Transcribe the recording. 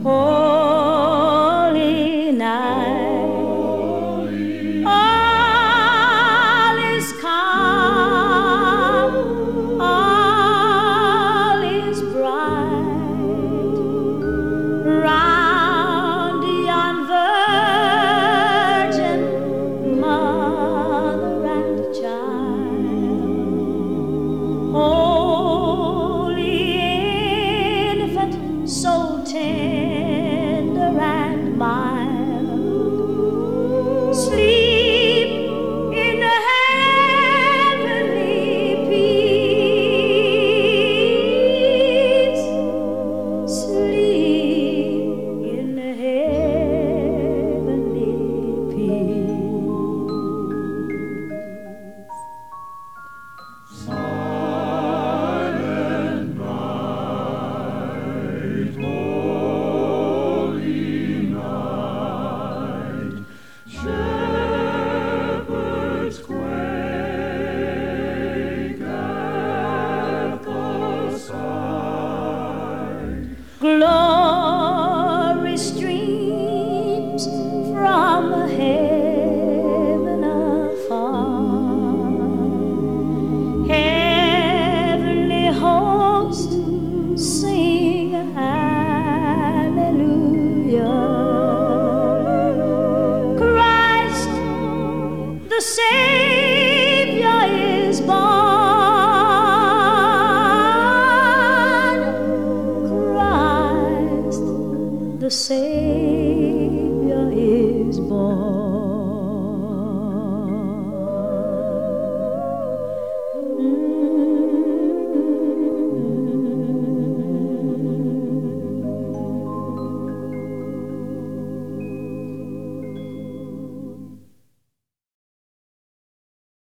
Holy night, all is calm, all is bright, round yon virgin mother and child. Holy infant, so tender and mild, sleep in the heavenly peace, sleep in the heavenly peace. Silent night, holy night, shepherds quake at the sight. Glory streams from heaven afar. Heavenly hosts sing hallelujah. Christ the Savior is born. Christ the Savior